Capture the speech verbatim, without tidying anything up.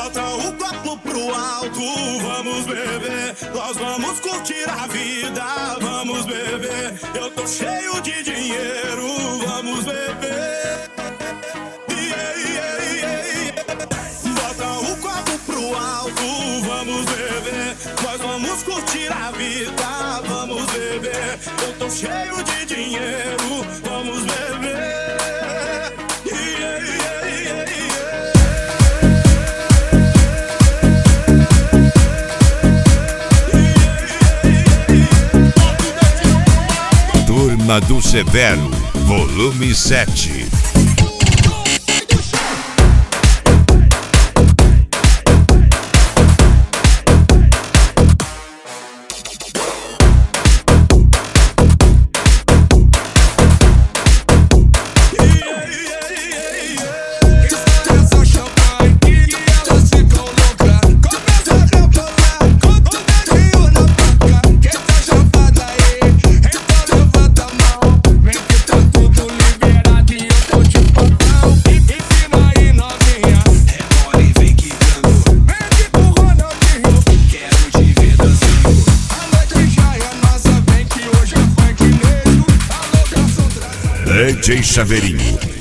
Bota o copo pro alto, vamos beber. Nós vamos curtir a vida, vamos beber. Eu tô cheio de dinheiro, vamos beber. Yeah, yeah, yeah, yeah. Bota o copo pro alto, vamos beber. Nós vamos curtir a vida, vamos beber. Eu tô cheio de dinheiro, vamos beber. Turma do Severo, volume sete. D J Chaveirinho.